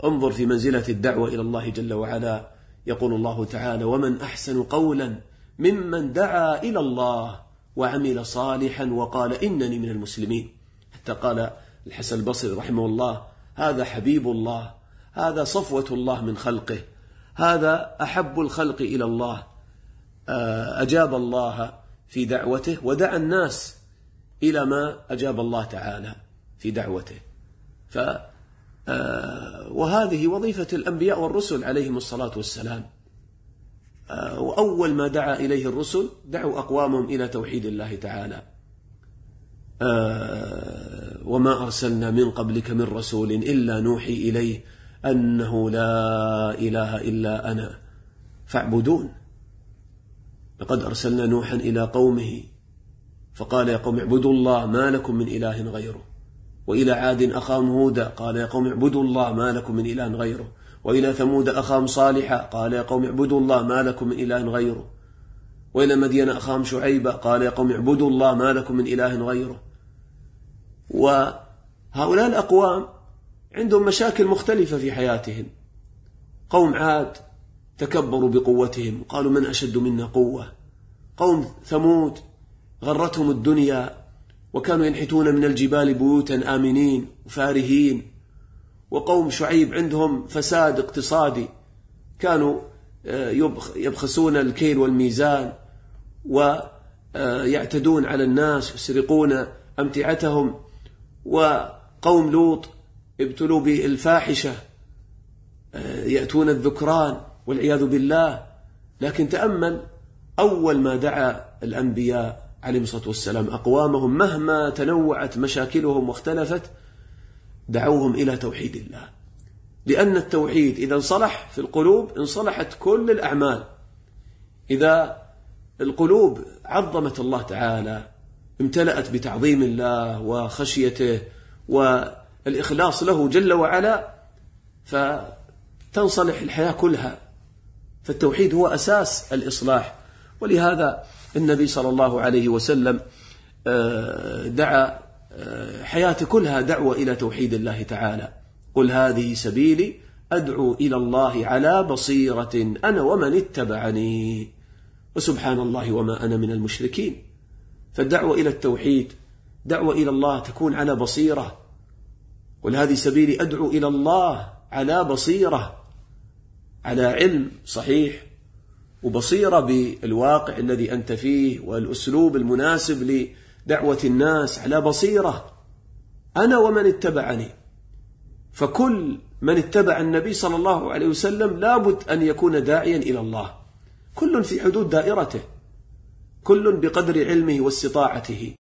انظر في منزلة الدعوة إلى الله جل وعلا. يقول الله تعالى: ومن أحسن قولا ممن دعا إلى الله وعمل صالحا وقال إنني من المسلمين. حتى قال الحسن البصري رحمه الله: هذا حبيب الله، هذا صفوة الله من خلقه، هذا أحب الخلق إلى الله، أجاب الله في دعوته ودعا الناس إلى ما أجاب الله تعالى في دعوته. وهذه وظيفة الأنبياء والرسل عليهم الصلاة والسلام. وأول ما دعا إليه الرسل دعوا أقوامهم إلى توحيد الله تعالى. وما أرسلنا من قبلك من رسول إلا نوحي إليه أنه لا إله إلا أنا فاعبدون. لقد أرسلنا نوحا إلى قومه فقال: يا قوم اعبدوا الله ما لكم من إله غيره. وإلى عاد أخاهم هودا قال: يا قوم اعبدوا الله ما لكم من إله غيره. وإلى ثمود أخاهم صالحا قال: يا قوم اعبدوا الله ما لكم من إله غيره. وإلى مدين أخاهم شعيبا قال: يا قوم اعبدوا الله ما لكم من إله غيره. وهؤلاء الأقوام عندهم مشاكل مختلفة في حياتهم. قوم عاد تكبروا بقوتهم قالوا: من أشد منا قوة. قوم ثمود غرتهم الدنيا وكانوا ينحتون من الجبال بيوتا آمنين وفارهين. وقوم شعيب عندهم فساد اقتصادي، كانوا يبخسون الكيل والميزان ويعتدون على الناس ويسرقون أمتعتهم. وقوم لوط ابتلوا بالفاحشة، يأتون الذكران والعياذ بالله. لكن تأمل أول ما دعا الأنبياء عليهم الصلاة والسلام أقوامهم مهما تنوعت مشاكلهم واختلفت دعوهم إلى توحيد الله. لأن التوحيد إذا انصلح في القلوب انصلحت كل الأعمال. إذا القلوب عظمت الله تعالى امتلأت بتعظيم الله وخشيته والإخلاص له جل وعلا فتنصلح الحياة كلها. فالتوحيد هو أساس الإصلاح. ولهذا النبي صلى الله عليه وسلم دعا حياته كلها دعوة إلى توحيد الله تعالى. قل هذه سبيلي أدعو إلى الله على بصيرة أنا ومن اتبعني وسبحان الله وما أنا من المشركين. فالدعوة إلى التوحيد دعوة إلى الله تكون على بصيرة. قل هذه سبيلي أدعو إلى الله على بصيرة، على علم صحيح وبصيرة بالواقع الذي أنت فيه والأسلوب المناسب لدعوة الناس، على بصيرة أنا ومن اتبعني. فكل من اتبع النبي صلى الله عليه وسلم لابد أن يكون داعيا إلى الله، كل في حدود دائرته، كل بقدر علمه واستطاعته.